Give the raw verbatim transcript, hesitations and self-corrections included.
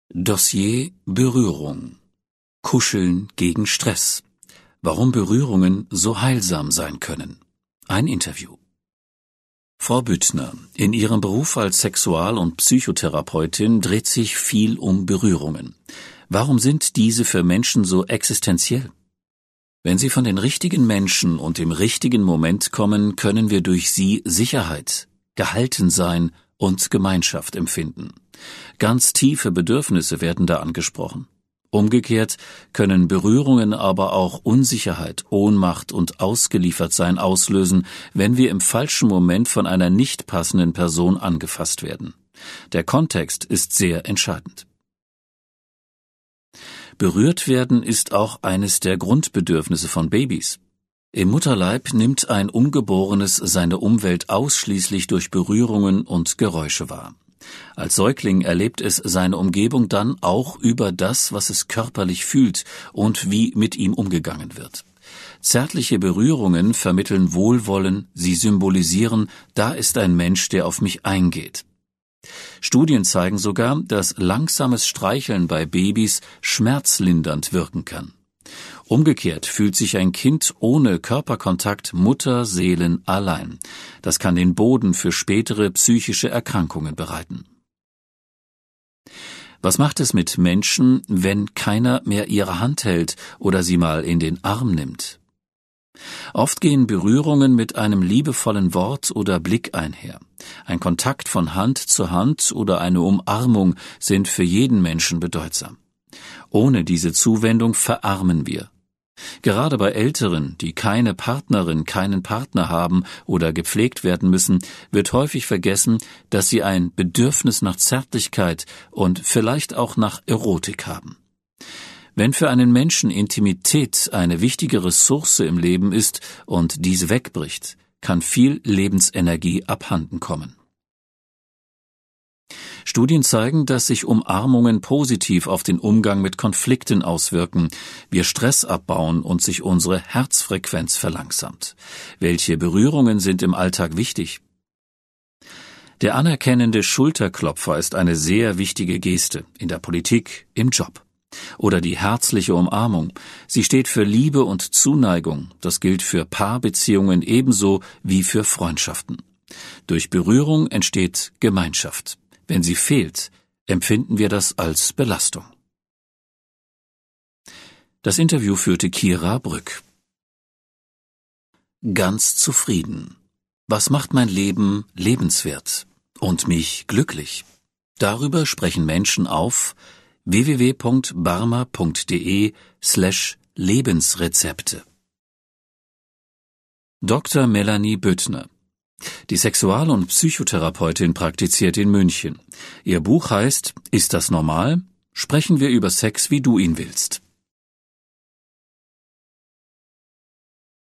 Dossier Berührung. Kuscheln gegen Stress. Warum Berührungen so heilsam sein können. Ein Interview. Frau Büttner, in Ihrem Beruf als Sexual- und Psychotherapeutin dreht sich viel um Berührungen. Warum sind diese für Menschen so existenziell? Wenn sie von den richtigen Menschen und im richtigen Moment kommen, können wir durch sie Sicherheit, Gehaltensein und Gemeinschaft empfinden. Ganz tiefe Bedürfnisse werden da angesprochen. Umgekehrt können Berührungen aber auch Unsicherheit, Ohnmacht und Ausgeliefertsein auslösen, wenn wir im falschen Moment von einer nicht passenden Person angefasst werden. Der Kontext ist sehr entscheidend. Berührt werden ist auch eines der Grundbedürfnisse von Babys. Im Mutterleib nimmt ein Ungeborenes seine Umwelt ausschließlich durch Berührungen und Geräusche wahr. Als Säugling erlebt es seine Umgebung dann auch über das, was es körperlich fühlt und wie mit ihm umgegangen wird. Zärtliche Berührungen vermitteln Wohlwollen, sie symbolisieren, da ist ein Mensch, der auf mich eingeht. Studien zeigen sogar, dass langsames Streicheln bei Babys schmerzlindernd wirken kann. Umgekehrt fühlt sich ein Kind ohne Körperkontakt Mutterseelen allein. Das kann den Boden für spätere psychische Erkrankungen bereiten. Was macht es mit Menschen, wenn keiner mehr ihre Hand hält oder sie mal in den Arm nimmt? Oft gehen Berührungen mit einem liebevollen Wort oder Blick einher. Ein Kontakt von Hand zu Hand oder eine Umarmung sind für jeden Menschen bedeutsam. Ohne diese Zuwendung verarmen wir. Gerade bei Älteren, die keine Partnerin, keinen Partner haben oder gepflegt werden müssen, wird häufig vergessen, dass sie ein Bedürfnis nach Zärtlichkeit und vielleicht auch nach Erotik haben. Wenn für einen Menschen Intimität eine wichtige Ressource im Leben ist und diese wegbricht, kann viel Lebensenergie abhanden kommen. Studien zeigen, dass sich Umarmungen positiv auf den Umgang mit Konflikten auswirken, wir Stress abbauen und sich unsere Herzfrequenz verlangsamt. Welche Berührungen sind im Alltag wichtig? Der anerkennende Schulterklopfer ist eine sehr wichtige Geste in der Politik, im Job. Oder die herzliche Umarmung. Sie steht für Liebe und Zuneigung. Das gilt für Paarbeziehungen ebenso wie für Freundschaften. Durch Berührung entsteht Gemeinschaft. Wenn sie fehlt, empfinden wir das als Belastung. Das Interview führte Kira Brück. Ganz zufrieden. Was macht mein Leben lebenswert und mich glücklich? Darüber sprechen Menschen auf w w w punkt barmer punkt de slash Lebensrezepte. Doktor Melanie Büttner. Die Sexual- und Psychotherapeutin praktiziert in München. Ihr Buch heißt »Ist das normal? Sprechen wir über Sex, wie du ihn willst«.